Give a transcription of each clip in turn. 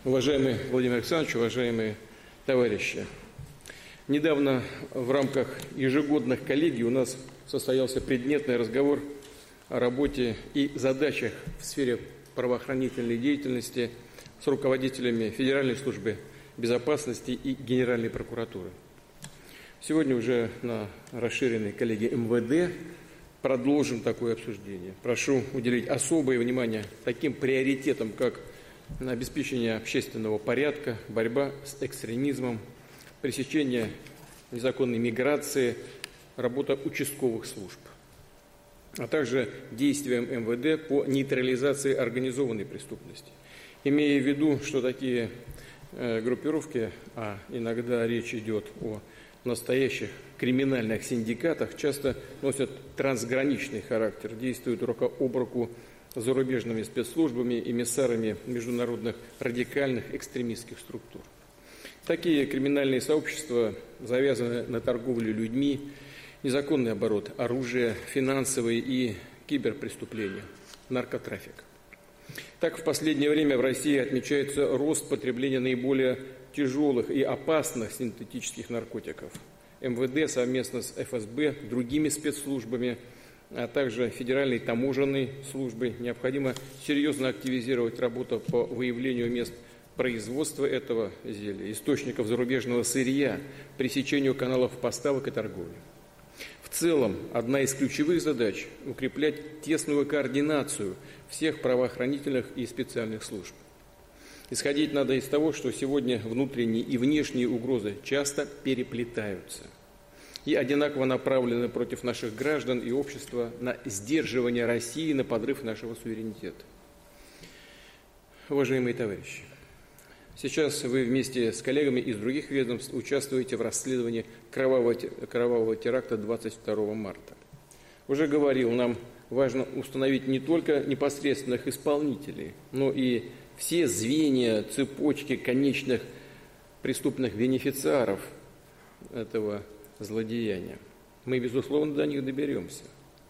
Уважаемый Владимир Александрович, уважаемые товарищи, недавно в рамках ежегодных коллегий у нас состоялся предметный разговор о работе и задачах в сфере правоохранительной деятельности с руководителями Федеральной службы безопасности и Генеральной прокуратуры. Сегодня уже на расширенной коллегии МВД продолжим такое обсуждение. Прошу уделить особое внимание таким приоритетам, как обеспечение общественного порядка, борьба с экстремизмом, пресечение незаконной миграции, работа участковых служб, а также действиям МВД по нейтрализации организованной преступности. Имея в виду, что такие группировки, а иногда речь идет о настоящих криминальных синдикатах, часто носят трансграничный характер, действуют рука об руку с зарубежными спецслужбами, эмиссарами международных радикальных экстремистских структур. Такие криминальные сообщества завязаны на торговле людьми, незаконный оборот оружия, финансовые и киберпреступления, наркотрафик. Так, в последнее время в России отмечается рост потребления наиболее тяжелых и опасных синтетических наркотиков. МВД совместно с ФСБ, другими спецслужбами, а также Федеральной таможенной службой необходимо серьезно активизировать работу по выявлению мест производства этого зелья, источников зарубежного сырья, пресечению каналов поставок и торговли. В целом, одна из ключевых задач – укреплять тесную координацию всех правоохранительных и специальных служб. Исходить надо из того, что сегодня внутренние и внешние угрозы часто переплетаются и одинаково направлены против наших граждан и общества на сдерживание России, на подрыв нашего суверенитета. Уважаемые товарищи, сейчас вы вместе с коллегами из других ведомств участвуете в расследовании кровавого теракта 22 марта. Уже говорил, нам важно установить не только непосредственных исполнителей, но и все звенья, цепочки конечных преступных бенефициаров этого злодеяния. Мы, безусловно, до них доберемся.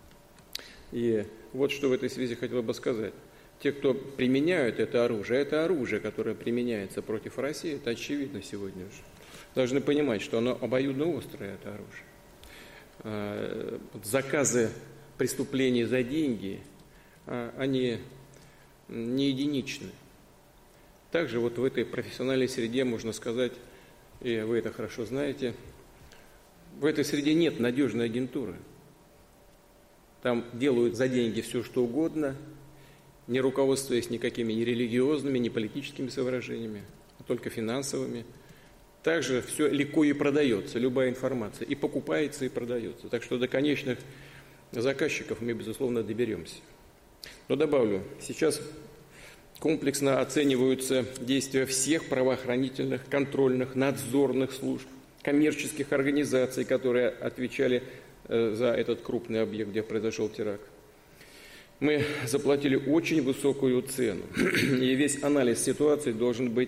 И вот что в этой связи хотел бы сказать. Те, кто применяют это оружие, которое применяется против России, это очевидно сегодня уже. Должны понимать, что оно обоюдно острое, это оружие. Заказы преступлений за деньги, они не единичны. Также вот в этой профессиональной среде можно сказать, и вы это хорошо знаете, в этой среде нет надежной агентуры. Там делают за деньги все, что угодно, не руководствуясь никакими ни религиозными, ни политическими соображениями, а только финансовыми. Также все легко и продается, любая информация, и покупается, и продается. Так что до конечных заказчиков мы, безусловно, доберемся. Но добавлю, сейчас комплексно оцениваются действия всех правоохранительных, контрольных, надзорных служб, коммерческих организаций, которые отвечали за этот крупный объект, где произошел теракт. Мы заплатили очень высокую цену, и весь анализ ситуации должен быть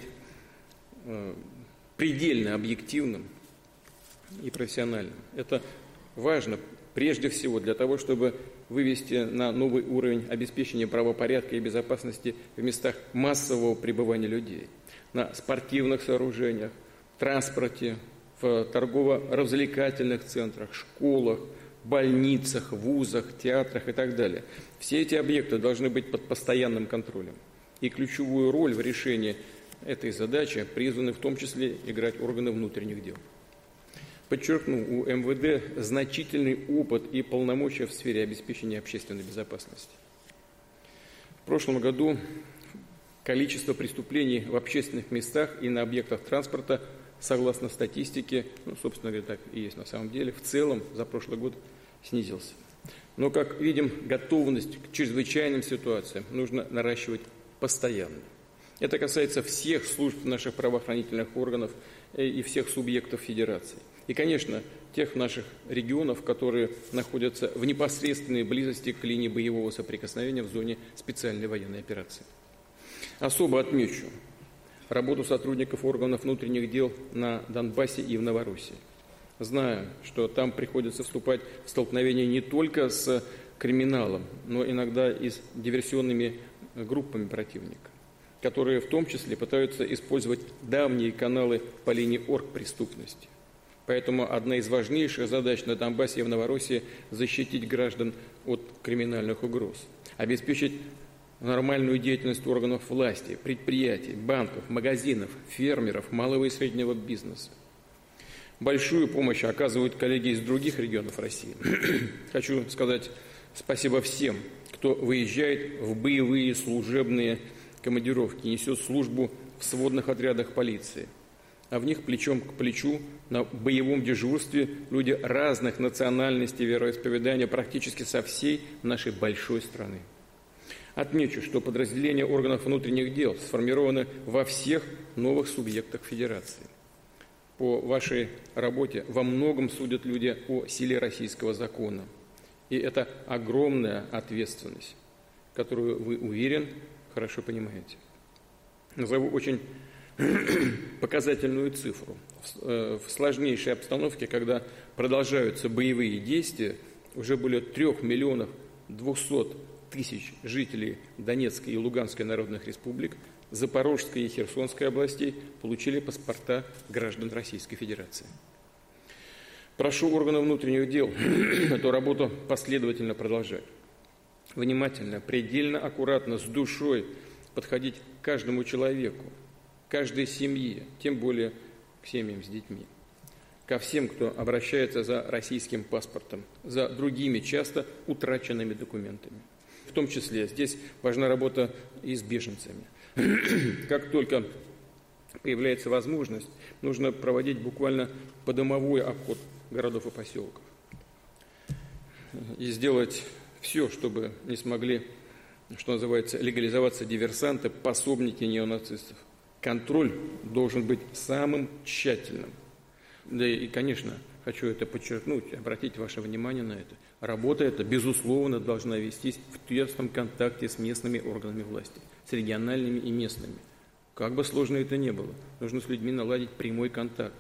предельно объективным и профессиональным. Это важно прежде всего для того, чтобы вывести на новый уровень обеспечения правопорядка и безопасности в местах массового пребывания людей, на спортивных сооружениях, транспорте, в торгово-развлекательных центрах, школах, больницах, вузах, театрах и так далее. Все эти объекты должны быть под постоянным контролем. И ключевую роль в решении этой задачи призваны в том числе играть органы внутренних дел. Подчеркну, у МВД значительный опыт и полномочия в сфере обеспечения общественной безопасности. В прошлом году количество преступлений в общественных местах и на объектах транспорта, согласно статистике, собственно говоря, так и есть на самом деле, в целом за прошлый год снизился. Но, как видим, готовность к чрезвычайным ситуациям нужно наращивать постоянно. Это касается всех служб наших правоохранительных органов и всех субъектов Федерации. И, конечно, тех наших регионов, которые находятся в непосредственной близости к линии боевого соприкосновения в зоне специальной военной операции. Особо отмечу работу сотрудников органов внутренних дел на Донбассе и в Новороссии. Знаю, что там приходится вступать в столкновение не только с криминалом, но иногда и с диверсионными группами противника. которые в том числе пытаются использовать давние каналы по линии оргпреступности. Поэтому одна из важнейших задач на Донбассе и в Новороссии – защитить граждан от криминальных угроз, обеспечить нормальную деятельность органов власти, предприятий, банков, магазинов, фермеров, малого и среднего бизнеса. Большую помощь оказывают коллеги из других регионов России. Хочу сказать спасибо всем, кто выезжает в боевые служебные командировки, несет службу в сводных отрядах полиции. А в них плечом к плечу на боевом дежурстве люди разных национальностей, вероисповедания практически со всей нашей большой страны. Отмечу, что подразделения органов внутренних дел сформированы во всех новых субъектах Федерации. По вашей работе во многом судят люди о силе российского закона. И это огромная ответственность, которую вы, уверен, хорошо понимаете. Назову очень показательную цифру. В сложнейшей обстановке, когда продолжаются боевые действия, уже более 3 миллионов 200 тысяч жителей Донецкой и Луганской народных республик, Запорожской и Херсонской областей получили паспорта граждан Российской Федерации. Прошу органы внутренних дел эту работу последовательно продолжать. Внимательно, предельно аккуратно, с душой подходить к каждому человеку, каждой семье, тем более к семьям с детьми, ко всем, кто обращается за российским паспортом, за другими часто утраченными документами. В том числе здесь важна работа и с беженцами. Как только появляется возможность, нужно проводить буквально подомовой обход городов и поселков и сделать все, чтобы не смогли, что называется, легализоваться диверсанты, пособники неонацистов. Контроль должен быть самым тщательным. Да и, конечно, хочу это подчеркнуть, обратить ваше внимание на это. Работа эта, безусловно, должна вестись в тесном контакте с местными органами власти, с региональными и местными. Как бы сложно это ни было, нужно с людьми наладить прямой контакт.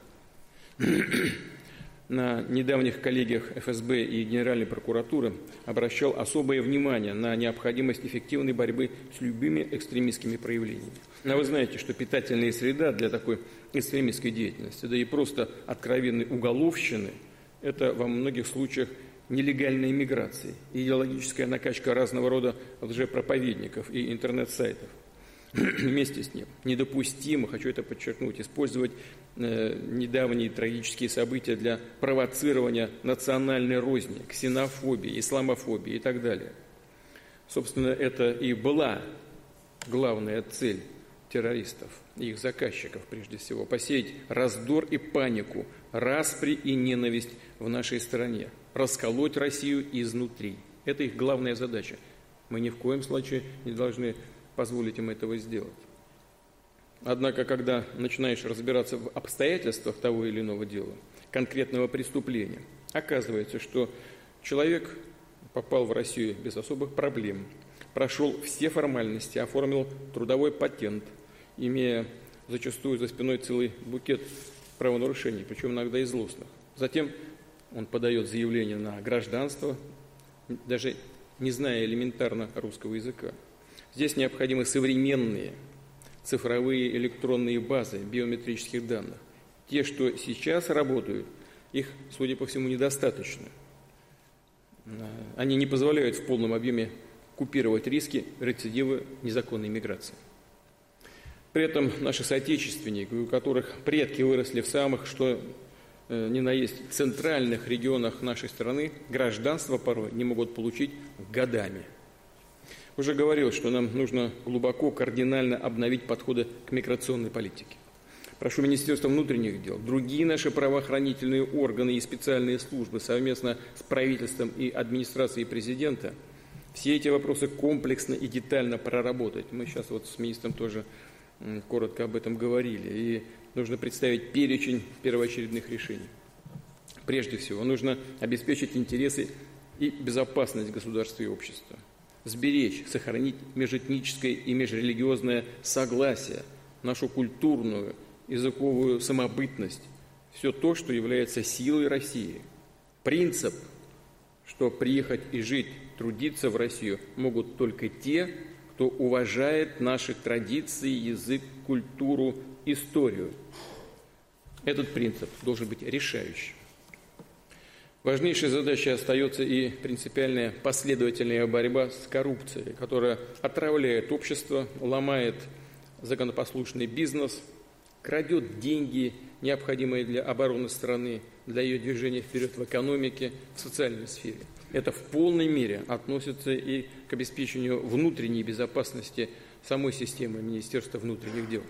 На недавних коллегиях ФСБ и Генеральной прокуратуры обращал особое внимание на необходимость эффективной борьбы с любыми экстремистскими проявлениями. Но вы знаете, что питательная среда для такой экстремистской деятельности, да и просто откровенной уголовщины, это во многих случаях нелегальная миграция, идеологическая накачка разного рода лжепроповедников и интернет-сайтов. Вместе с ним недопустимо, хочу это подчеркнуть, использовать недавние трагические события для провоцирования национальной розни, ксенофобии, исламофобии и так далее. Собственно, это и была главная цель террористов и их заказчиков, прежде всего, посеять раздор и панику, распри и ненависть в нашей стране, расколоть Россию изнутри. Это их главная задача. Мы ни в коем случае не должны позволить им этого сделать. Однако, когда начинаешь разбираться в обстоятельствах того или иного дела, конкретного преступления, оказывается, что человек попал в Россию без особых проблем, прошел все формальности, оформил трудовой патент, имея зачастую за спиной целый букет правонарушений, причем иногда и злостных. Затем он подает заявление на гражданство, даже не зная элементарно русского языка. Здесь необходимы современные цифровые электронные базы биометрических данных. Те, что сейчас работают, их, судя по всему, недостаточно. Они не позволяют в полном объеме купировать риски рецидива незаконной миграции. При этом наши соотечественники, у которых предки выросли в самых, что ни на есть, центральных регионах нашей страны, гражданство порой не могут получить годами. Уже говорил, что нам нужно глубоко, кардинально обновить подходы к миграционной политике. Прошу Министерство внутренних дел, другие наши правоохранительные органы и специальные службы совместно с правительством и администрацией президента все эти вопросы комплексно и детально проработать. Мы сейчас вот с министром тоже коротко об этом говорили. И нужно представить перечень первоочередных решений. Прежде всего, нужно обеспечить интересы и безопасность государства и общества. Сберечь, сохранить межэтническое и межрелигиозное согласие, нашу культурную, языковую самобытность, все то, что является силой России. Принцип, что приехать и жить, трудиться в Россию могут только те, кто уважает наши традиции, язык, культуру, историю. Этот принцип должен быть решающим. Важнейшей задачей остается и принципиальная последовательная борьба с коррупцией, которая отравляет общество, ломает законопослушный бизнес, крадет деньги, необходимые для обороны страны, для ее движения вперед в экономике, в социальной сфере. Это в полной мере относится и к обеспечению внутренней безопасности самой системы Министерства внутренних дел.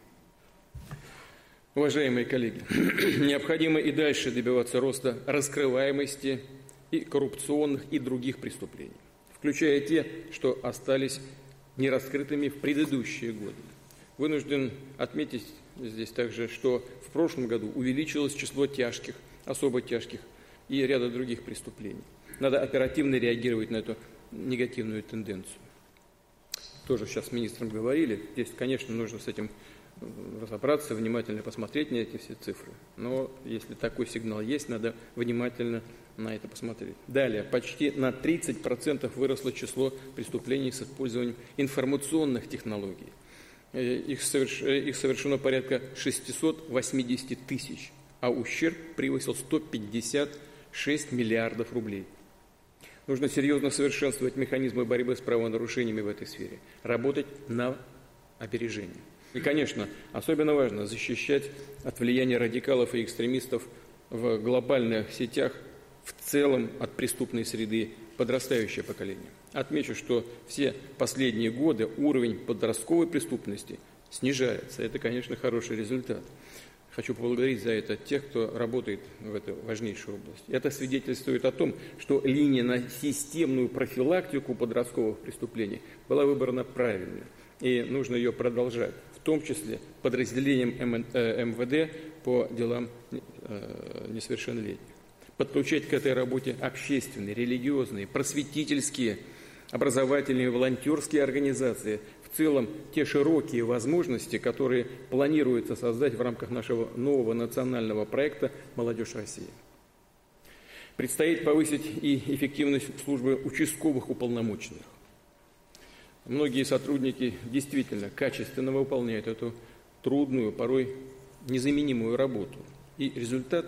Уважаемые коллеги, необходимо и дальше добиваться роста раскрываемости и коррупционных и других преступлений, включая те, что остались нераскрытыми в предыдущие годы. Вынужден отметить здесь также, что в прошлом году увеличилось число тяжких, особо тяжких и ряда других преступлений. Надо оперативно реагировать на эту негативную тенденцию. Тоже сейчас с министром говорили. Здесь, конечно, нужно с этим разобраться, внимательно посмотреть на эти все цифры. Но если такой сигнал есть, надо внимательно на это посмотреть. Далее, почти на 30% выросло число преступлений с использованием информационных технологий. Их совершено порядка 680 тысяч, а ущерб превысил 156 миллиардов рублей. Нужно серьезно совершенствовать механизмы борьбы с правонарушениями в этой сфере, работать на опережение. И, конечно, особенно важно защищать от влияния радикалов и экстремистов в глобальных сетях, в целом от преступной среды подрастающее поколение. Отмечу, что все последние годы уровень подростковой преступности снижается. Это, конечно, хороший результат. Хочу поблагодарить за это тех, кто работает в этой важнейшей области. Это свидетельствует о том, что линия на системную профилактику подростковых преступлений была выбрана правильно, и нужно ее продолжать, в том числе подразделением МВД по делам несовершеннолетних. Подключать к этой работе общественные, религиозные, просветительские, образовательные, волонтерские организации, в целом те широкие возможности, которые планируется создать в рамках нашего нового национального проекта «Молодежь России». Предстоит повысить и эффективность службы участковых уполномоченных. Многие сотрудники действительно качественно выполняют эту трудную, порой незаменимую работу. И результат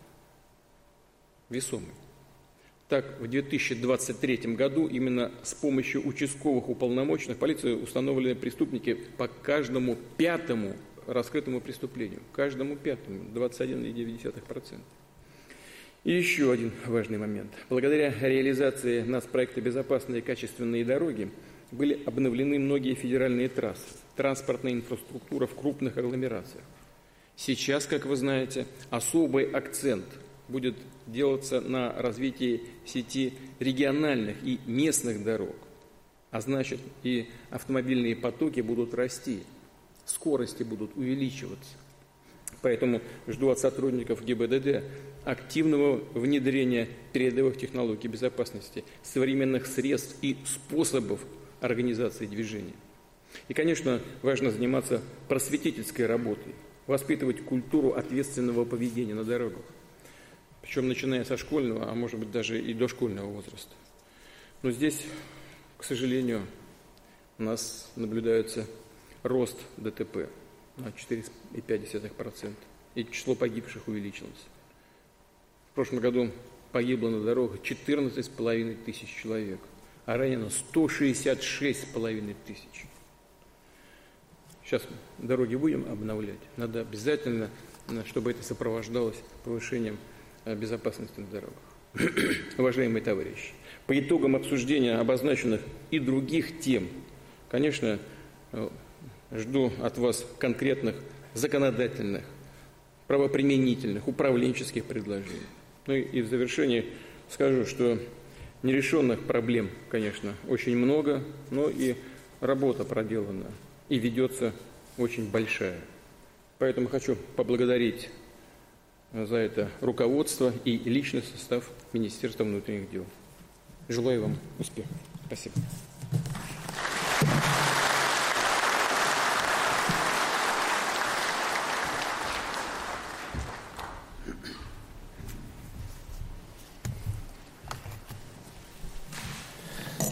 весомый. Так, в 2023 году именно с помощью участковых уполномоченных полиции установлены преступники по каждому пятому раскрытому преступлению. Каждому пятому, 21,9%. И еще один важный момент. Благодаря реализации нацпроекта «Безопасные и качественные дороги» были обновлены многие федеральные трассы, транспортная инфраструктура в крупных агломерациях. Сейчас, как вы знаете, особый акцент будет делаться на развитии сети региональных и местных дорог, а значит и автомобильные потоки будут расти, скорости будут увеличиваться. Поэтому жду от сотрудников ГИБДД активного внедрения передовых технологий безопасности, современных средств и способов организации движения. И, конечно, важно заниматься просветительской работой, воспитывать культуру ответственного поведения на дорогах. Причем начиная со школьного, а может быть даже и дошкольного возраста. Но здесь, к сожалению, у нас наблюдается рост ДТП на 4,5%, и число погибших увеличилось. В прошлом году погибло на дорогах 14,5 тысяч человек, а ранено 166,5 тысяч. Сейчас дороги будем обновлять. Надо обязательно, чтобы это сопровождалось повышением безопасности на дорогах. Уважаемые товарищи, по итогам обсуждения обозначенных и других тем, конечно, жду от вас конкретных законодательных, правоприменительных, управленческих предложений. Ну и в завершении скажу, что нерешенных проблем, конечно, очень много, но и работа проделана и ведется очень большая. Поэтому хочу поблагодарить за это руководство и личный состав Министерства внутренних дел. Желаю вам успехов. Спасибо.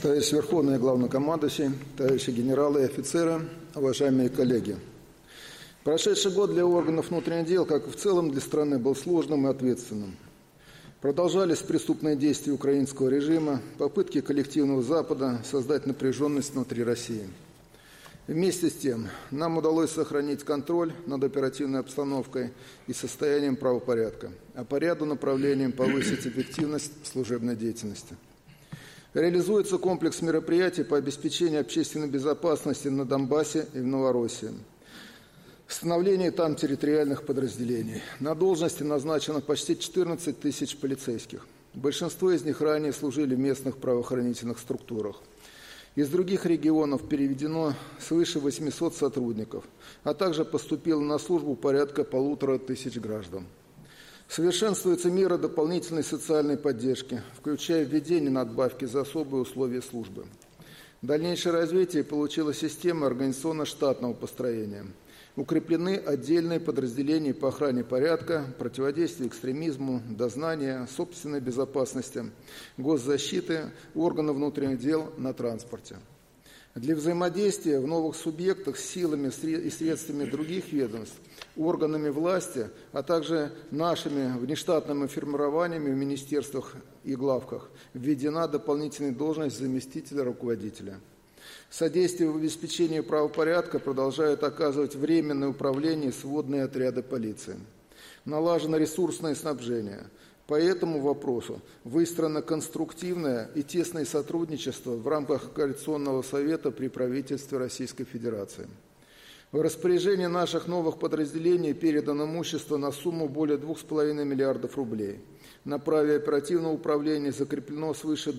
Товарищ Верховный Главнокомандующий, товарищи генералы и офицеры, уважаемые коллеги. Прошедший год для органов внутренних дел, как и в целом для страны, был сложным и ответственным. Продолжались преступные действия украинского режима, попытки коллективного Запада создать напряженность внутри России. Вместе с тем, нам удалось сохранить контроль над оперативной обстановкой и состоянием правопорядка, а по ряду направлений повысить эффективность служебной деятельности. Реализуется комплекс мероприятий по обеспечению общественной безопасности на Донбассе и в Новороссии. Становление там территориальных подразделений. На должности назначено почти 14 тысяч полицейских. Большинство из них ранее служили в местных правоохранительных структурах. Из других регионов переведено свыше 800 сотрудников, а также поступило на службу порядка 1500 граждан. Совершенствуются меры дополнительной социальной поддержки, включая введение надбавки за особые условия службы. Дальнейшее развитие получила система организационно-штатного построения. Укреплены отдельные подразделения по охране порядка, противодействию экстремизму, дознания, собственной безопасности, госзащиты, органов внутренних дел на транспорте. Для взаимодействия в новых субъектах с силами и средствами других ведомств, органами власти, а также нашими внештатными формированиями в министерствах и главках введена дополнительная должность заместителя руководителя. Содействие в обеспечении правопорядка продолжают оказывать временное управление и сводные отряды полиции. Налажено ресурсное снабжение. По этому вопросу выстроено конструктивное и тесное сотрудничество в рамках Коалиционного совета при правительстве Российской Федерации. В распоряжение наших новых подразделений передано имущество на сумму более 2,5 миллиардов рублей. На праве оперативного управления закреплено свыше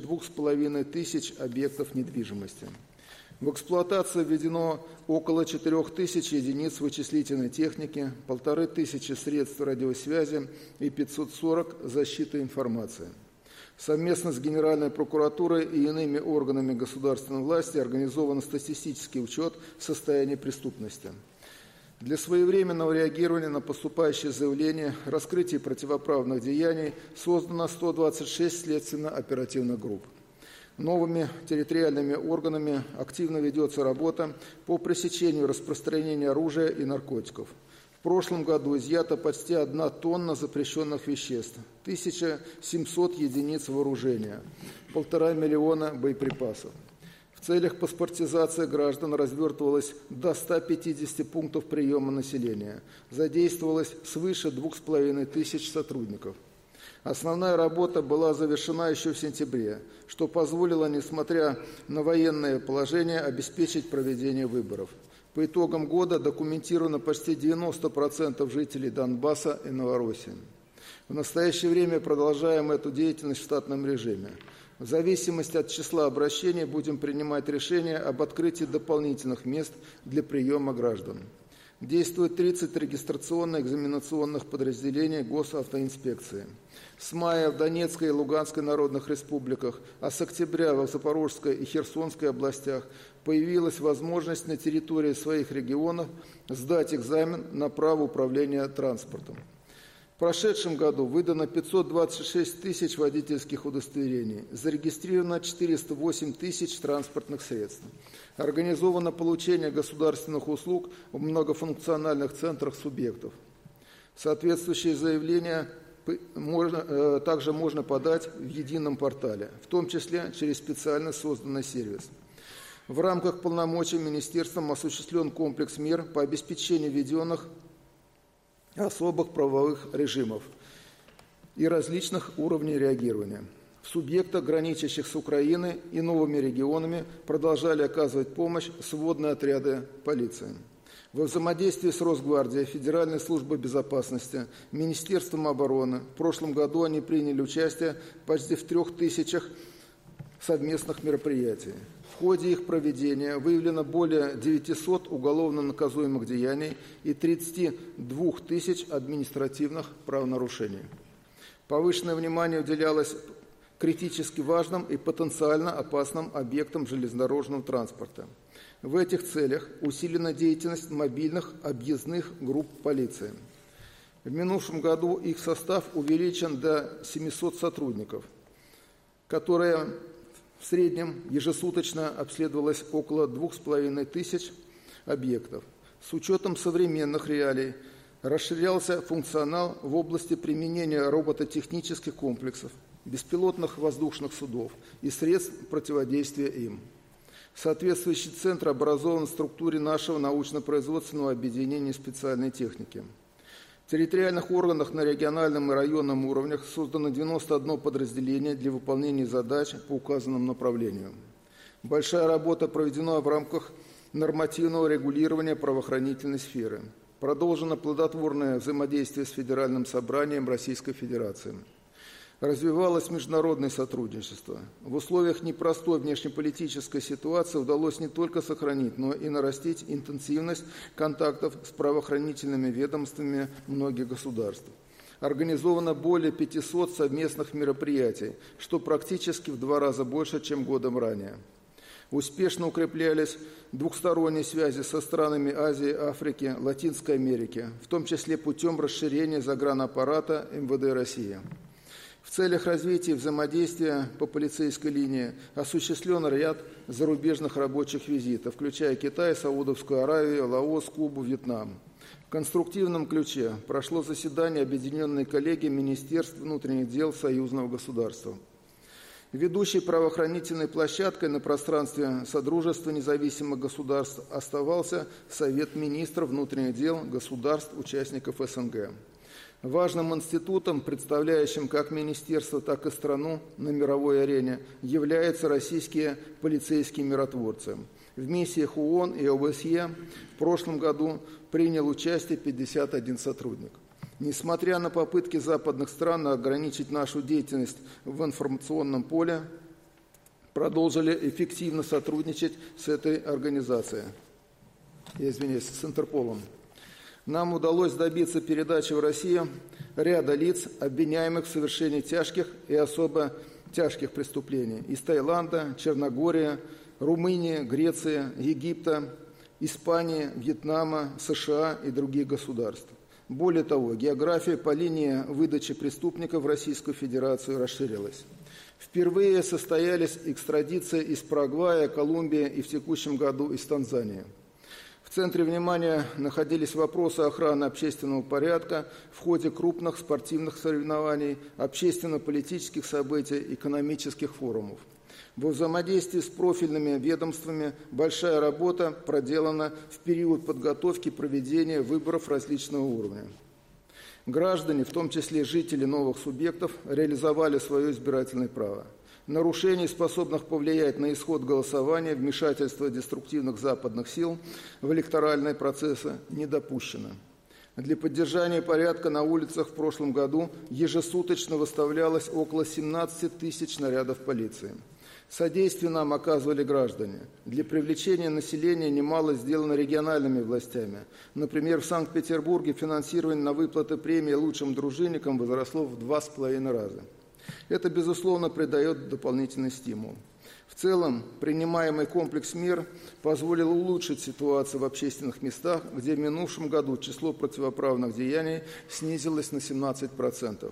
2500 объектов недвижимости. В эксплуатацию введено около 4000 единиц вычислительной техники, 1500 средств радиосвязи и 540 защиты информации. Совместно с Генеральной прокуратурой и иными органами государственной власти организован статистический учет состояния преступности. Для своевременного реагирования на поступающие заявления, раскрытия противоправных деяний создано 126 следственно-оперативных групп. Новыми территориальными органами активно ведется работа по пресечению распространения оружия и наркотиков. В прошлом году изъято почти 1 тонна запрещенных веществ, 1700 единиц вооружения, 1,5 миллиона боеприпасов. В целях паспортизации граждан развертывалось до 150 пунктов приема населения, задействовалось свыше 2500 сотрудников. Основная работа была завершена еще в сентябре, что позволило, несмотря на военное положение, обеспечить проведение выборов. По итогам года документировано почти 90% жителей Донбасса и Новороссии. В настоящее время продолжаем эту деятельность в штатном режиме. В зависимости от числа обращений будем принимать решения об открытии дополнительных мест для приема граждан. Действует 30 регистрационно-экзаменационных подразделений госавтоинспекции. С мая в Донецкой и Луганской народных республиках, а с октября в Запорожской и Херсонской областях появилась возможность на территории своих регионов сдать экзамен на право управления транспортом. В прошедшем году выдано 526 тысяч водительских удостоверений, зарегистрировано 408 тысяч транспортных средств. Организовано получение государственных услуг в многофункциональных центрах субъектов. Соответствующие заявления также можно подать в едином портале, в том числе через специально созданный сервис. В рамках полномочий министерством осуществлен комплекс мер по обеспечению введенных особых правовых режимов и различных уровней реагирования. В субъектах, граничащих с Украиной и новыми регионами, продолжали оказывать помощь сводные отряды полиции. Во взаимодействии с Росгвардией, Федеральной службой безопасности, Министерством обороны в прошлом году они приняли участие почти в 3000 совместных мероприятий. В ходе их проведения выявлено более 900 уголовно наказуемых деяний и 32 тысяч административных правонарушений. Повышенное внимание уделялось критически важным и потенциально опасным объектам железнодорожного транспорта. В этих целях усилена деятельность мобильных объездных групп полиции. В минувшем году их состав увеличен до 700 сотрудников, которые В среднем ежесуточно обследовалось около 2500 объектов. С учетом современных реалий расширялся функционал в области применения робототехнических комплексов, беспилотных воздушных судов и средств противодействия им. Соответствующий центр образован в структуре нашего научно-производственного объединения специальной техники. В территориальных органах на региональном и районном уровнях создано 91 подразделение для выполнения задач по указанному направлению. Большая работа проведена в рамках нормативного регулирования правоохранительной сферы. Продолжено плодотворное взаимодействие с Федеральным собранием Российской Федерации. Развивалось международное сотрудничество. В условиях непростой внешнеполитической ситуации удалось не только сохранить, но и нарастить интенсивность контактов с правоохранительными ведомствами многих государств. Организовано более 500 совместных мероприятий, что практически в 2 раза больше, чем годом ранее. Успешно укреплялись двухсторонние связи со странами Азии, Африки, Латинской Америки, в том числе путем расширения загранаппарата МВД России. В целях развития взаимодействия по полицейской линии осуществлен ряд зарубежных рабочих визитов, включая Китай, Саудовскую Аравию, Лаос, Кубу, Вьетнам. В конструктивном ключе прошло заседание Объединенной коллегии Министерств внутренних дел союзного государства. Ведущей правоохранительной площадкой на пространстве Содружества независимых государств оставался Совет министров внутренних дел государств-участников СНГ. Важным институтом, представляющим как министерство, так и страну на мировой арене, являются российские полицейские миротворцы. В миссиях ООН и ОБСЕ в прошлом году принял участие 51 сотрудник. Несмотря на попытки западных стран ограничить нашу деятельность в информационном поле, продолжили эффективно сотрудничать с этой организацией, с Интерполом. Нам удалось добиться передачи в Россию ряда лиц, обвиняемых в совершении тяжких и особо тяжких преступлений из Таиланда, Черногории, Румынии, Греции, Египта, Испании, Вьетнама, США и других государств. Более того, география по линии выдачи преступников в Российскую Федерацию расширилась. Впервые состоялись экстрадиции из Парагвая, Колумбии и в текущем году из Танзании. В центре внимания находились вопросы охраны общественного порядка в ходе крупных спортивных соревнований, общественно-политических событий, экономических форумов. Во взаимодействии с профильными ведомствами большая работа проделана в период подготовки проведения выборов различного уровня. Граждане, в том числе жители новых субъектов, реализовали свое избирательное право. Нарушений, способных повлиять на исход голосования, вмешательство деструктивных западных сил в электоральные процессы не допущено. Для поддержания порядка на улицах в прошлом году ежесуточно выставлялось около 17 тысяч нарядов полиции. Содействие нам оказывали граждане. Для привлечения населения немало сделано региональными властями. Например, в Санкт-Петербурге финансирование на выплаты премии лучшим дружинникам возросло в 2,5 раза. Это, безусловно, придает дополнительный стимул. В целом, принимаемый комплекс мер позволил улучшить ситуацию в общественных местах, где в минувшем году число противоправных деяний снизилось на 17%.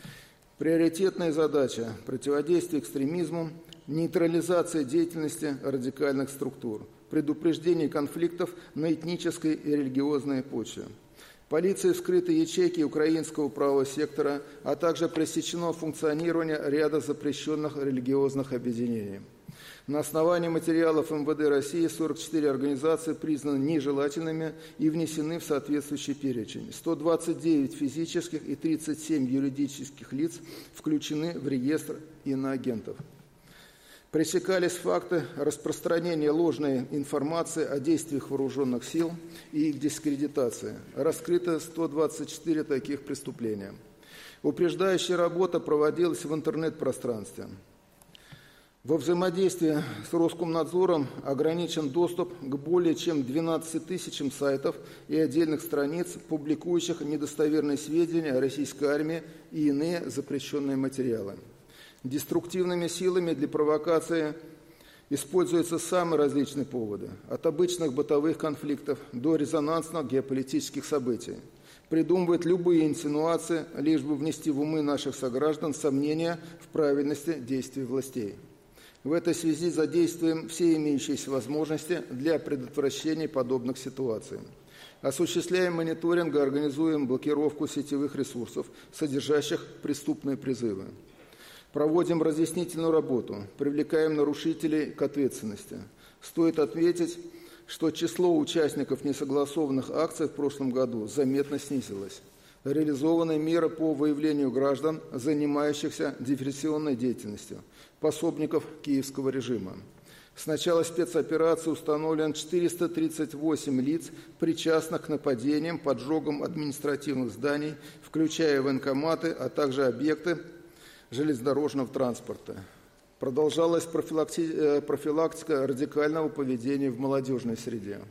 Приоритетная задача – противодействие экстремизму, нейтрализация деятельности радикальных структур, предупреждение конфликтов на этнической и религиозной почве. Полицией вскрыты ячейки украинского правого сектора, а также пресечено функционирование ряда запрещенных религиозных объединений. На основании материалов МВД России 44 организации признаны нежелательными и внесены в соответствующий перечень. 129 физических и 37 юридических лиц включены в реестр иноагентов. Пресекались факты распространения ложной информации о действиях вооруженных сил и их дискредитации. Раскрыто 124 таких преступления. Упреждающая работа проводилась в интернет-пространстве. Во взаимодействии с Роскомнадзором ограничен доступ к более чем 12 тысячам сайтов и отдельных страниц, публикующих недостоверные сведения о российской армии и иные запрещенные материалы. Деструктивными силами для провокации используются самые различные поводы, от обычных бытовых конфликтов до резонансных геополитических событий. Придумывают любые инсинуации, лишь бы внести в умы наших сограждан сомнения в правильности действий властей. В этой связи задействуем все имеющиеся возможности для предотвращения подобных ситуаций. Осуществляем мониторинг и организуем блокировку сетевых ресурсов, содержащих преступные призывы. Проводим разъяснительную работу, привлекаем нарушителей к ответственности. Стоит отметить, что число участников несогласованных акций в прошлом году заметно снизилось. Реализованы меры по выявлению граждан, занимающихся диверсионной деятельностью, пособников киевского режима. С начала спецоперации установлено 438 лиц, причастных к нападениям, поджогам административных зданий, включая военкоматы, а также объекты железнодорожного транспорта. Продолжалась профилактика радикального поведения в молодежной среде.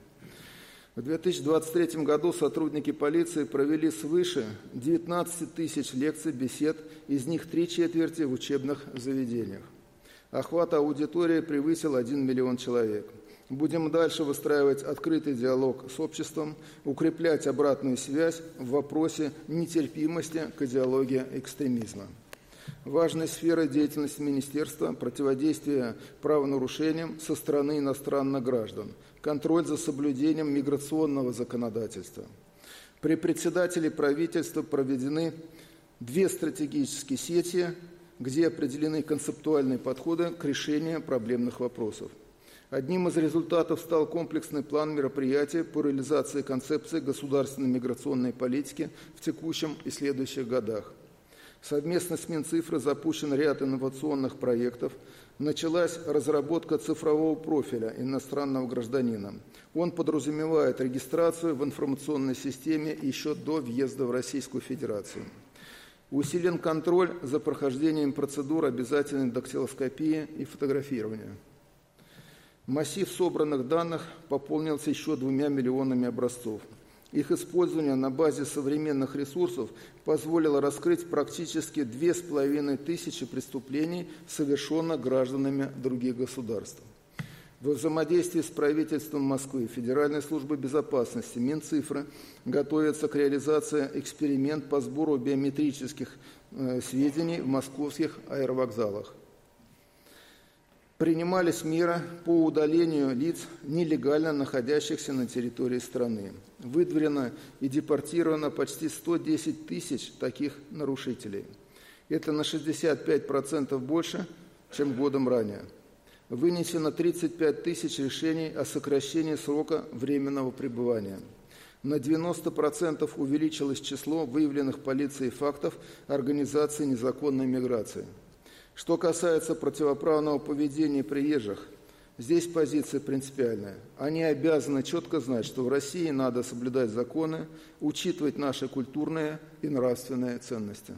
В 2023 году сотрудники полиции провели свыше 19 тысяч лекций, бесед, из них 3/4 в учебных заведениях. Охват аудитории превысил 1 миллион человек. Будем дальше выстраивать открытый диалог с обществом, укреплять обратную связь в вопросе нетерпимости к идеологии экстремизма. Важной сферой деятельности Министерства – противодействие правонарушениям со стороны иностранных граждан, контроль за соблюдением миграционного законодательства. При председателе правительства проведены 2 стратегические сессии, где определены концептуальные подходы к решению проблемных вопросов. Одним из результатов стал комплексный план мероприятий по реализации концепции государственной миграционной политики в текущем и следующих годах. Совместно с Минцифрой запущен ряд инновационных проектов. Началась разработка цифрового профиля иностранного гражданина. Он подразумевает регистрацию в информационной системе еще до въезда в Российскую Федерацию. Усилен контроль за прохождением процедур обязательной дактилоскопии и фотографирования. Массив собранных данных пополнился еще 2 миллионами образцов. Их использование на базе современных ресурсов позволило раскрыть практически 2500 преступлений, совершенных гражданами других государств. Во взаимодействии с правительством Москвы, Федеральной службой безопасности, Минцифры готовится к реализации эксперимент по сбору биометрических сведений в московских аэровокзалах. Принимались меры по удалению лиц, нелегально находящихся на территории страны. Выдворено и депортировано почти 110 тысяч таких нарушителей. Это на 65% больше, чем годом ранее. Вынесено 35 тысяч решений о сокращении срока временного пребывания. На 90% увеличилось число выявленных полицией фактов организации незаконной миграции. Что касается противоправного поведения приезжих, здесь позиция принципиальная. Они обязаны четко знать, что в России надо соблюдать законы, учитывать наши культурные и нравственные ценности.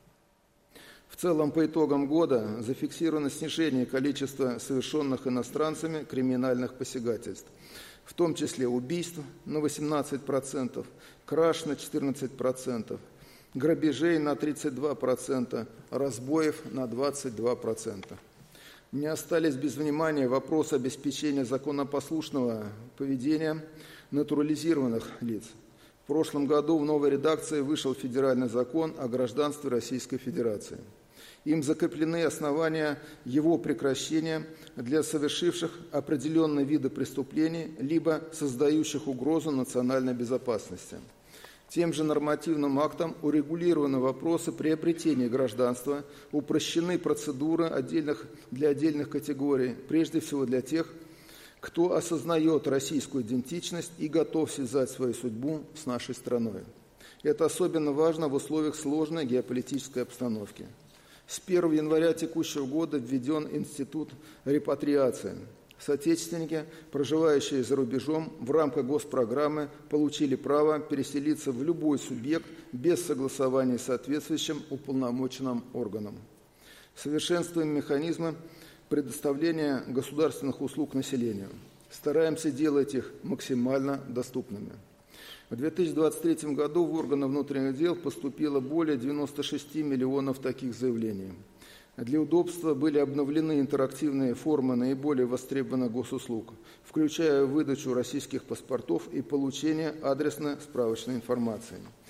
В целом, по итогам года зафиксировано снижение количества совершенных иностранцами криминальных посягательств, в том числе убийств на 18%, краж на 14%, грабежей на 32%, разбоев на 22%. Не остались без внимания вопросы обеспечения законопослушного поведения натурализированных лиц. В прошлом году в новой редакции вышел федеральный закон о гражданстве Российской Федерации. Им закреплены основания его прекращения для совершивших определенные виды преступлений, либо создающих угрозу национальной безопасности. Тем же нормативным актом урегулированы вопросы приобретения гражданства, упрощены процедуры для отдельных категорий, прежде всего для тех, кто осознает российскую идентичность и готов связать свою судьбу с нашей страной. Это особенно важно в условиях сложной геополитической обстановки. С 1 января текущего года введен институт репатриации. Соотечественники, проживающие за рубежом, в рамках госпрограммы получили право переселиться в любой субъект без согласования с соответствующим уполномоченным органом. Совершенствуем механизмы предоставления государственных услуг населению. Стараемся делать их максимально доступными. В 2023 году в органы внутренних дел поступило более 96 миллионов таких заявлений. Для удобства были обновлены интерактивные формы наиболее востребованных госуслуг, включая выдачу российских паспортов и получение адресной справочной информации.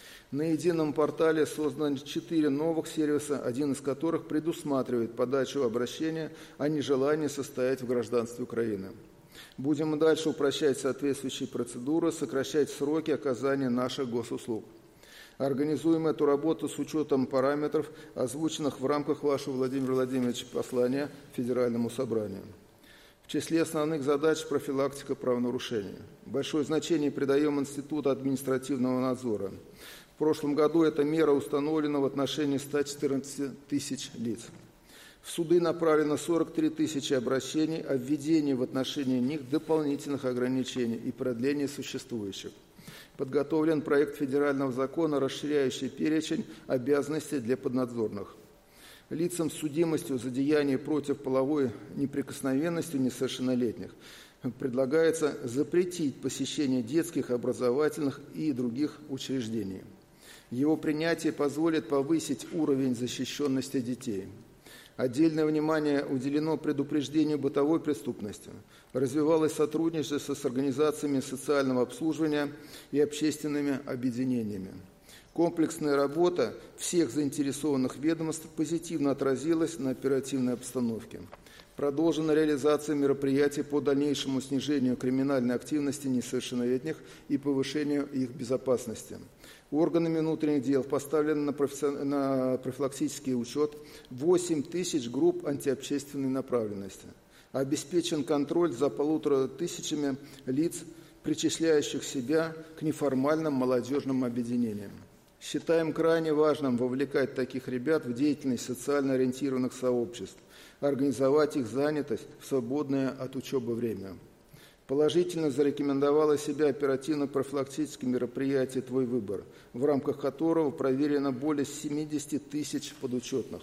На едином портале создано 4 новых сервиса, один из которых предусматривает подачу обращения о нежелании состоять в гражданстве Украины. Будем и дальше упрощать соответствующие процедуры, сокращать сроки оказания наших госуслуг. Организуем эту работу с учетом параметров, озвученных в рамках вашего, Владимир Владимирович, послания Федеральному собранию. В числе основных задач профилактика правонарушений. Большое значение придаем Институту административного надзора. В прошлом году эта мера установлена в отношении 114 тысяч лиц. В суды направлено 43 тысячи обращений о введении в отношении них дополнительных ограничений и продлении существующих. Подготовлен проект федерального закона, расширяющий перечень обязанностей для поднадзорных. Лицам с судимостью за деяния против половой неприкосновенности несовершеннолетних предлагается запретить посещение детских, образовательных и других учреждений. Его принятие позволит повысить уровень защищенности детей. Отдельное внимание уделено предупреждению бытовой преступности. Развивалось сотрудничество с организациями социального обслуживания и общественными объединениями. Комплексная работа всех заинтересованных ведомств позитивно отразилась на оперативной обстановке. Продолжена реализация мероприятий по дальнейшему снижению криминальной активности несовершеннолетних и повышению их безопасности. Органами внутренних дел поставлено на профилактический учет 8 тысяч групп антиобщественной направленности. Обеспечен контроль за 1500 лиц, причисляющих себя к неформальным молодежным объединениям. Считаем крайне важным вовлекать таких ребят в деятельность социально ориентированных сообществ, организовать их занятость в свободное от учебы время. Положительно зарекомендовало себя оперативно-профилактическое мероприятие «Твой выбор», в рамках которого проверено более 70 тысяч подучетных.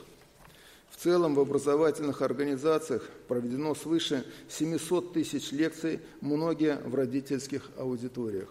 В целом в образовательных организациях проведено свыше 700 тысяч лекций, многие в родительских аудиториях.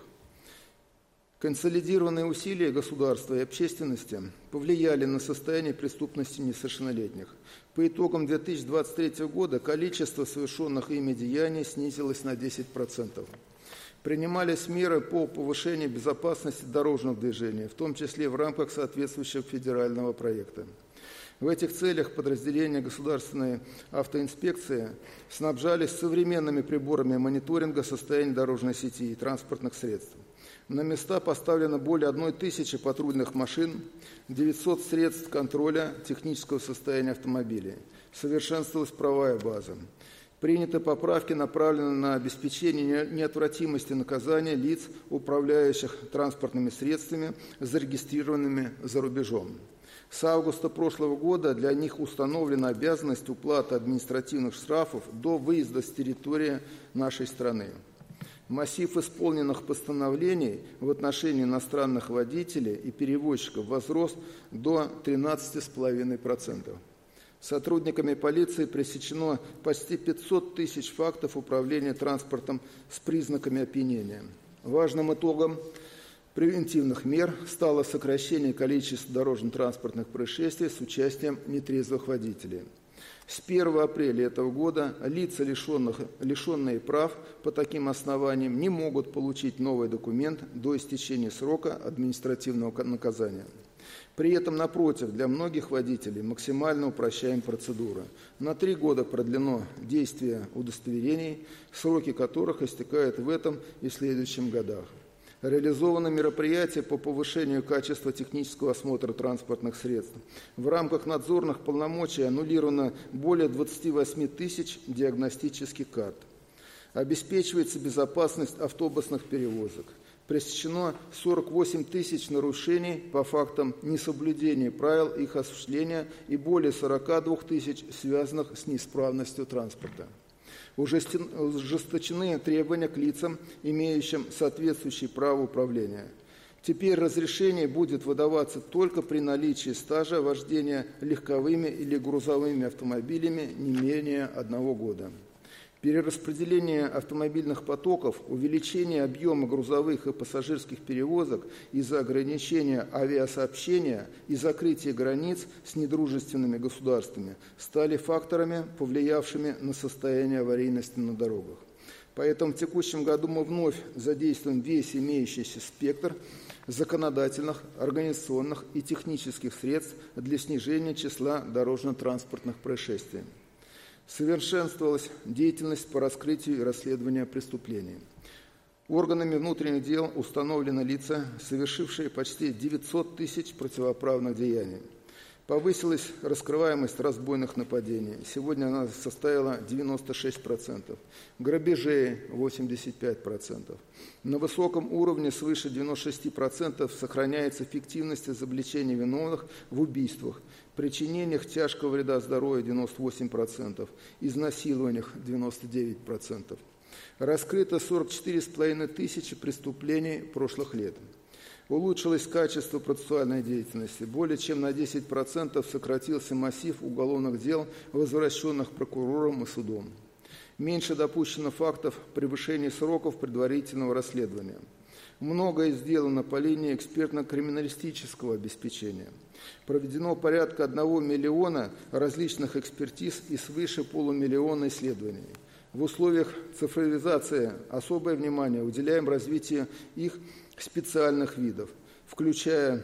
Консолидированные усилия государства и общественности повлияли на состояние преступности несовершеннолетних. По итогам 2023 года количество совершенных ими деяний снизилось на 10%. Принимались меры по повышению безопасности дорожного движения, в том числе в рамках соответствующего федерального проекта. В этих целях подразделения государственной автоинспекции снабжались современными приборами мониторинга состояния дорожной сети и транспортных средств. На места поставлено более 1000 патрульных машин, 900 средств контроля технического состояния автомобилей. Совершенствовалась правовая база. Приняты поправки, направленные на обеспечение неотвратимости наказания лиц, управляющих транспортными средствами, зарегистрированными за рубежом. С августа прошлого года для них установлена обязанность уплаты административных штрафов до выезда с территории нашей страны. Массив исполненных постановлений в отношении иностранных водителей и перевозчиков возрос до 13,5%. Сотрудниками полиции пресечено почти 500 тысяч фактов управления транспортом с признаками опьянения. Важным итогом превентивных мер стало сокращение количества дорожно-транспортных происшествий с участием нетрезвых водителей. С 1 апреля этого года лица, лишенные прав по таким основаниям, не могут получить новый документ до истечения срока административного наказания. При этом, напротив, для многих водителей максимально упрощаем процедуры. На 3 года продлено действие удостоверений, сроки которых истекают в этом и следующем годах. Реализовано мероприятие по повышению качества технического осмотра транспортных средств. В рамках надзорных полномочий аннулировано более 28 тысяч диагностических карт. Обеспечивается безопасность автобусных перевозок. Пресечено 48 тысяч нарушений по фактам несоблюдения правил их осуществления и более 42 тысяч, связанных с неисправностью транспорта. Ужесточены требования к лицам, имеющим соответствующее право управления. Теперь разрешение будет выдаваться только при наличии стажа вождения легковыми или грузовыми автомобилями не менее 1 года. Перераспределение автомобильных потоков, увеличение объема грузовых и пассажирских перевозок из-за ограничения авиасообщения и закрытия границ с недружественными государствами стали факторами, повлиявшими на состояние аварийности на дорогах. Поэтому в текущем году мы вновь задействуем весь имеющийся спектр законодательных, организационных и технических средств для снижения числа дорожно-транспортных происшествий. Совершенствовалась деятельность по раскрытию и расследованию преступлений. Органами внутренних дел установлены лица, совершившие почти 900 тысяч противоправных деяний. Повысилась раскрываемость разбойных нападений. Сегодня она составила 96%. Грабежей 85%. На высоком уровне свыше 96% сохраняется эффективность изобличения виновных в убийствах, причинениях тяжкого вреда здоровью 98%, изнасилованиях 99%. Раскрыто 44,5 тысячи преступлений прошлых лет. Улучшилось качество процессуальной деятельности. Более чем на 10% сократился массив уголовных дел, возвращенных прокурором и судом. Меньше допущено фактов превышения сроков предварительного расследования. Многое сделано по линии экспертно-криминалистического обеспечения. Проведено порядка 1 миллиона различных экспертиз и свыше полумиллиона исследований. В условиях цифровизации особое внимание уделяем развитию их специальных видов, включая